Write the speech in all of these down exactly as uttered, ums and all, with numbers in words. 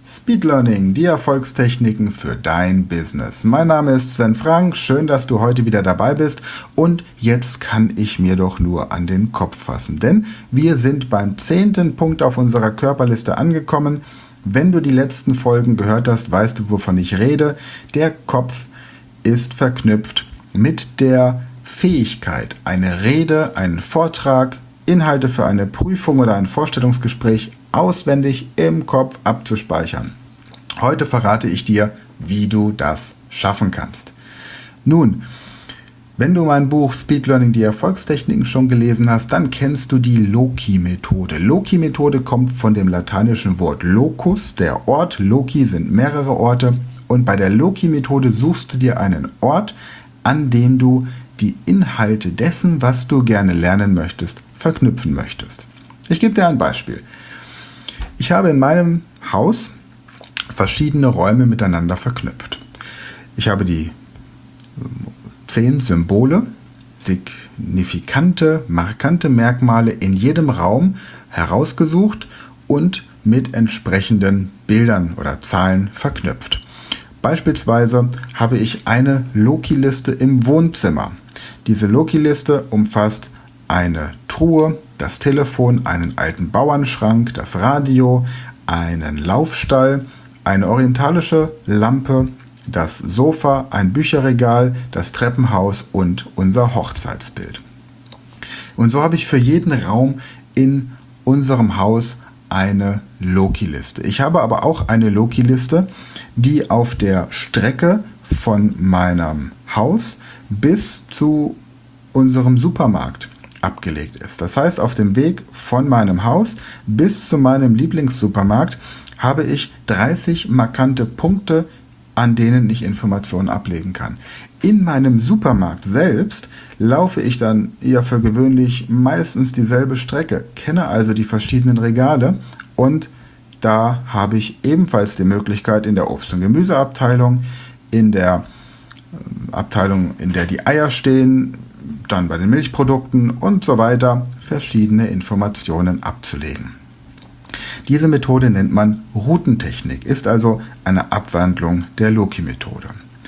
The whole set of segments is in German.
Speed Learning, die Erfolgstechniken für dein Business. Mein Name ist Sven Frank, schön, dass du heute wieder dabei bist und jetzt kann ich mir doch nur an den Kopf fassen, denn wir sind beim zehnten Punkt auf unserer Körperliste angekommen. Wenn du die letzten Folgen gehört hast, weißt du, wovon ich rede. Der Kopf ist verknüpft mit der Fähigkeit, eine Rede, einen Vortrag, Inhalte für eine Prüfung oder ein Vorstellungsgespräch auswendig im Kopf abzuspeichern. Heute verrate ich dir, wie du das schaffen kannst. Nun, wenn du mein Buch Speed Learning, die Erfolgstechniken schon gelesen hast, dann kennst du die Loci-Methode. Loci-Methode kommt von dem lateinischen Wort locus, der Ort. Loci sind mehrere Orte und bei der Loci-Methode suchst du dir einen Ort, an dem du die Inhalte dessen, was du gerne lernen möchtest, verknüpfen möchtest. Ich gebe dir ein Beispiel. Ich habe in meinem Haus verschiedene Räume miteinander verknüpft. Ich habe die zehn Symbole, signifikante, markante Merkmale in jedem Raum herausgesucht und mit entsprechenden Bildern oder Zahlen verknüpft. Beispielsweise habe ich eine Loci-Liste im Wohnzimmer. Diese Loci-Liste umfasst eine Truhe, das Telefon, einen alten Bauernschrank, das Radio, einen Laufstall, eine orientalische Lampe, das Sofa, ein Bücherregal, das Treppenhaus und unser Hochzeitsbild. Und so habe ich für jeden Raum in unserem Haus eine Loci-Liste. Ich habe aber auch eine Loci-Liste, die auf der Strecke von meinem Haus bis zu unserem Supermarkt abgelegt ist. Das heißt, auf dem Weg von meinem Haus bis zu meinem Lieblingssupermarkt habe ich dreißig markante Punkte, an denen ich Informationen ablegen kann. In meinem Supermarkt selbst laufe ich dann eher für gewöhnlich meistens dieselbe Strecke, kenne also die verschiedenen Regale und da habe ich ebenfalls die Möglichkeit in der Obst- und Gemüseabteilung, in der Abteilung, in der die Eier stehen, dann bei den Milchprodukten und so weiter verschiedene Informationen abzulegen. Diese Methode nennt man Routentechnik, ist also eine Abwandlung der Loci-Methode.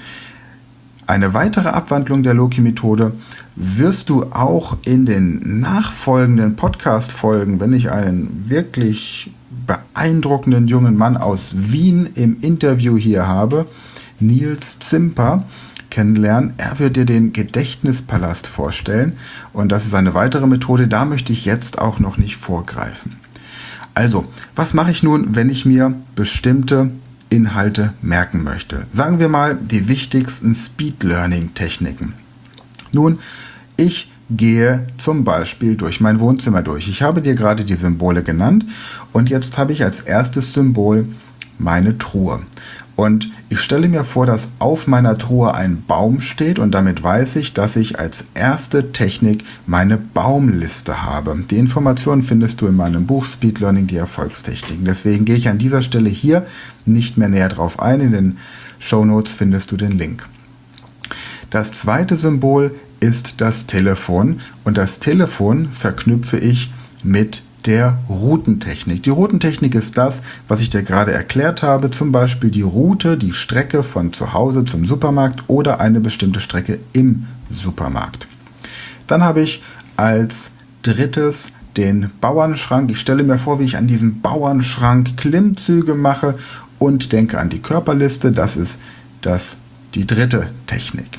Eine weitere Abwandlung der Loci-Methode wirst du auch in den nachfolgenden Podcast-Folgen, wenn ich einen wirklich beeindruckenden jungen Mann aus Wien im Interview hier habe, Nils Zimper, kennenlernen. Er wird dir den Gedächtnispalast vorstellen und das ist eine weitere Methode, da möchte ich jetzt auch noch nicht vorgreifen. Also, was mache ich nun, wenn ich mir bestimmte Inhalte merken möchte? Sagen wir mal die wichtigsten Speed Learning Techniken. Nun, ich gehe zum Beispiel durch mein Wohnzimmer durch. Ich habe dir gerade die Symbole genannt und jetzt habe ich als erstes Symbol meine Truhe. Und ich stelle mir vor, dass auf meiner Truhe ein Baum steht und damit weiß ich, dass ich als erste Technik meine Baumliste habe. Die Informationen findest du in meinem Buch Speed Learning, die Erfolgstechniken. Deswegen gehe ich an dieser Stelle hier nicht mehr näher drauf ein. In den Shownotes findest du den Link. Das zweite Symbol ist das Telefon und das Telefon verknüpfe ich mit der Routentechnik. Die Routentechnik ist das, was ich dir gerade erklärt habe, zum Beispiel die Route, die Strecke von zu Hause zum Supermarkt oder eine bestimmte Strecke im Supermarkt. Dann habe ich als drittes den Bauernschrank. Ich stelle mir vor, wie ich an diesem Bauernschrank Klimmzüge mache und denke an die Körperliste. Das ist das, die dritte Technik.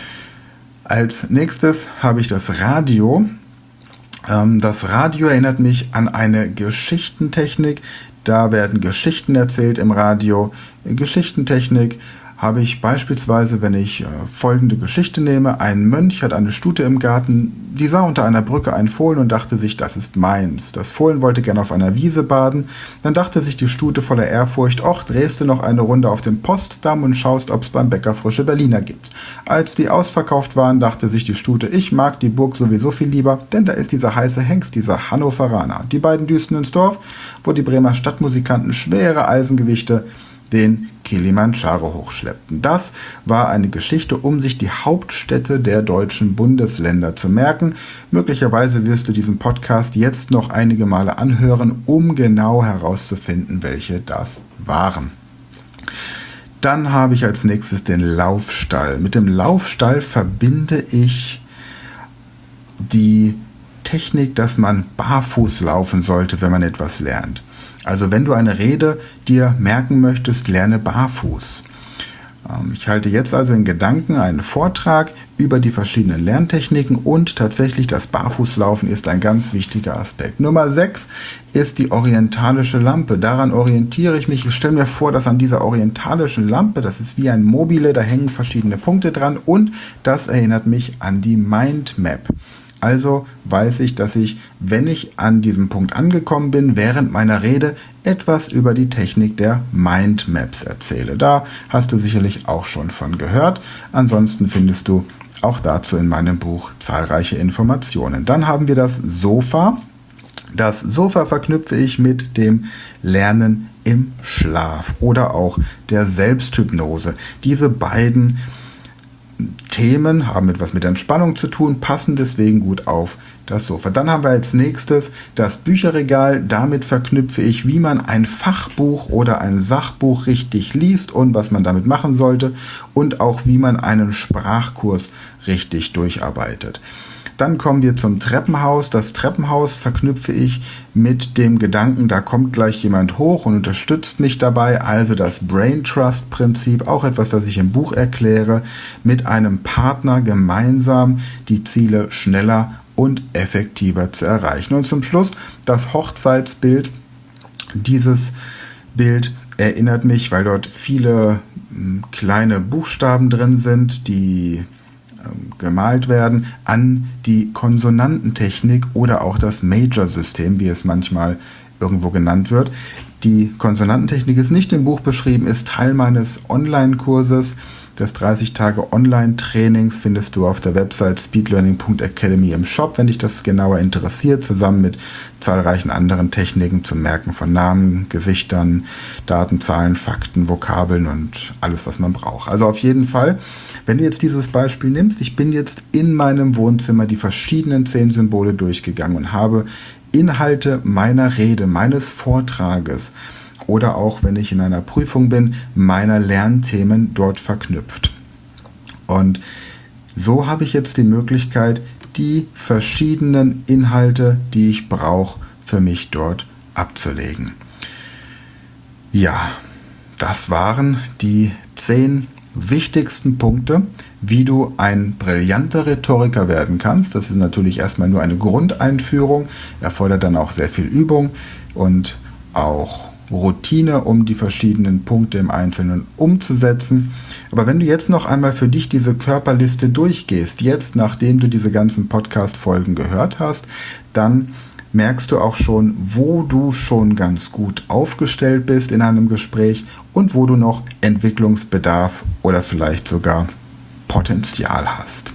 Als nächstes habe ich das Radio. Das Radio erinnert mich an eine Geschichtentechnik. Da werden Geschichten erzählt im Radio. Geschichtentechnik habe ich beispielsweise, wenn ich äh, folgende Geschichte nehme. Ein Mönch hat eine Stute im Garten, die sah unter einer Brücke ein Fohlen und dachte sich, das ist meins. Das Fohlen wollte gerne auf einer Wiese baden. Dann dachte sich die Stute voller Ehrfurcht, och, drehst du noch eine Runde auf dem Postdamm und schaust, ob es beim Bäcker frische Berliner gibt. Als die ausverkauft waren, dachte sich die Stute, ich mag die Burg sowieso viel lieber, denn da ist dieser heiße Hengst, dieser Hannoveraner. Die beiden düsten ins Dorf, wo die Bremer Stadtmusikanten schwere Eisengewichte den Kilimandscharo hochschleppten. Das war eine Geschichte, um sich die Hauptstädte der deutschen Bundesländer zu merken. Möglicherweise wirst du diesen Podcast jetzt noch einige Male anhören, um genau herauszufinden, welche das waren. Dann habe ich als nächstes den Laufstall. Mit dem Laufstall verbinde ich die Technik, dass man barfuß laufen sollte, wenn man etwas lernt. Also wenn du eine Rede dir merken möchtest, lerne barfuß. Ich halte jetzt also in Gedanken einen Vortrag über die verschiedenen Lerntechniken und tatsächlich das Barfußlaufen ist ein ganz wichtiger Aspekt. Nummer sechs ist die orientalische Lampe. Daran orientiere ich mich. Ich stelle mir vor, dass an dieser orientalischen Lampe, das ist wie ein Mobile, da hängen verschiedene Punkte dran und das erinnert mich an die Mindmap. Also weiß ich, dass ich, wenn ich an diesem Punkt angekommen bin, während meiner Rede etwas über die Technik der Mindmaps erzähle. Da hast du sicherlich auch schon von gehört. Ansonsten findest du auch dazu in meinem Buch zahlreiche Informationen. Dann haben wir das Sofa. Das Sofa verknüpfe ich mit dem Lernen im Schlaf oder auch der Selbsthypnose. Diese beiden Themen haben etwas mit Entspannung zu tun, passen deswegen gut auf das Sofa. Dann haben wir als nächstes das Bücherregal. Damit verknüpfe ich, wie man ein Fachbuch oder ein Sachbuch richtig liest und was man damit machen sollte und auch wie man einen Sprachkurs richtig durcharbeitet. Dann kommen wir zum Treppenhaus. Das Treppenhaus verknüpfe ich mit dem Gedanken, da kommt gleich jemand hoch und unterstützt mich dabei. Also das Brain Trust Prinzip, auch etwas, das ich im Buch erkläre, mit einem Partner gemeinsam die Ziele schneller und effektiver zu erreichen. Und zum Schluss das Hochzeitsbild. Dieses Bild erinnert mich, weil dort viele kleine Buchstaben drin sind, die gemalt werden, an die Konsonantentechnik oder auch das Major-System, wie es manchmal irgendwo genannt wird. Die Konsonantentechnik ist nicht im Buch beschrieben, ist Teil meines Online-Kurses. Das dreißig Tage Online-Trainings findest du auf der Website speedlearning punkt academy im Shop, wenn dich das genauer interessiert, zusammen mit zahlreichen anderen Techniken zum Merken von Namen, Gesichtern, Daten, Zahlen, Fakten, Vokabeln und alles, was man braucht. Also auf jeden Fall, wenn du jetzt dieses Beispiel nimmst, ich bin jetzt in meinem Wohnzimmer die verschiedenen zehn Symbole durchgegangen und habe Inhalte meiner Rede, meines Vortrages oder auch, wenn ich in einer Prüfung bin, meiner Lernthemen dort verknüpft. Und so habe ich jetzt die Möglichkeit, die verschiedenen Inhalte, die ich brauche, für mich dort abzulegen. Ja, das waren die zehn wichtigsten Punkte, wie du ein brillanter Rhetoriker werden kannst. Das ist natürlich erstmal nur eine Grundeinführung, erfordert dann auch sehr viel Übung und auch Routine, um die verschiedenen Punkte im Einzelnen umzusetzen. Aber wenn du jetzt noch einmal für dich diese Körperliste durchgehst, jetzt nachdem du diese ganzen Podcast-Folgen gehört hast, dann merkst du auch schon, wo du schon ganz gut aufgestellt bist in einem Gespräch und wo du noch Entwicklungsbedarf oder vielleicht sogar Potenzial hast.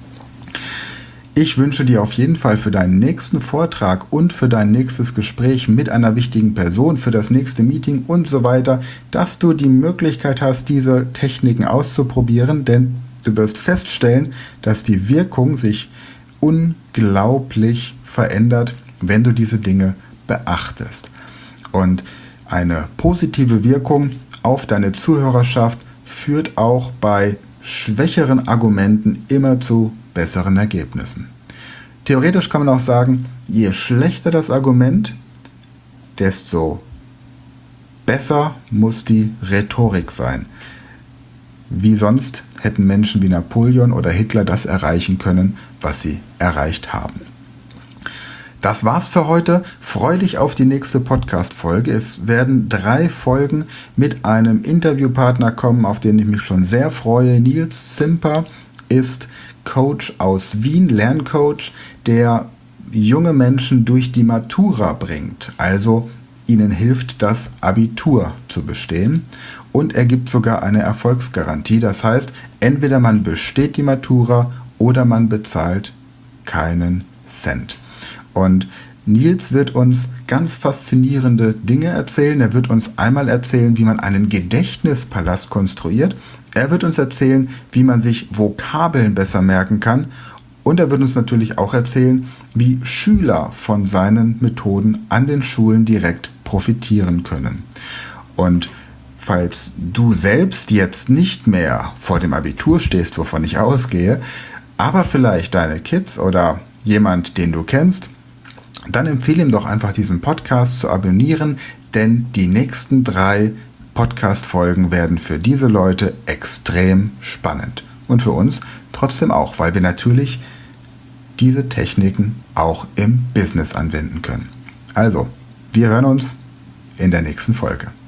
Ich wünsche dir auf jeden Fall für deinen nächsten Vortrag und für dein nächstes Gespräch mit einer wichtigen Person, für das nächste Meeting und so weiter, dass du die Möglichkeit hast, diese Techniken auszuprobieren, denn du wirst feststellen, dass die Wirkung sich unglaublich verändert, wenn du diese Dinge beachtest. Und eine positive Wirkung auf deine Zuhörerschaft führt auch bei schwächeren Argumenten immer zu besseren Ergebnissen. Theoretisch kann man auch sagen, je schlechter das Argument, desto besser muss die Rhetorik sein. Wie sonst hätten Menschen wie Napoleon oder Hitler das erreichen können, was sie erreicht haben. Das war's für heute. Freu dich auf die nächste Podcast-Folge. Es werden drei Folgen mit einem Interviewpartner kommen, auf den ich mich schon sehr freue. Nils Zimper ist Coach aus Wien, Lerncoach, der junge Menschen durch die Matura bringt, also ihnen hilft, das Abitur zu bestehen. Und er gibt sogar eine Erfolgsgarantie. Das heißt, entweder man besteht die Matura oder man bezahlt keinen Cent. Und Nils wird uns ganz faszinierende Dinge erzählen. Er wird uns einmal erzählen, wie man einen Gedächtnispalast konstruiert. Er wird uns erzählen, wie man sich Vokabeln besser merken kann. Und er wird uns natürlich auch erzählen, wie Schüler von seinen Methoden an den Schulen direkt profitieren können. Und falls du selbst jetzt nicht mehr vor dem Abitur stehst, wovon ich ausgehe, aber vielleicht deine Kids oder jemand, den du kennst, dann empfehle ihm doch einfach diesen Podcast zu abonnieren, denn die nächsten drei Podcast-Folgen werden für diese Leute extrem spannend. Und für uns trotzdem auch, weil wir natürlich diese Techniken auch im Business anwenden können. Also, wir hören uns in der nächsten Folge.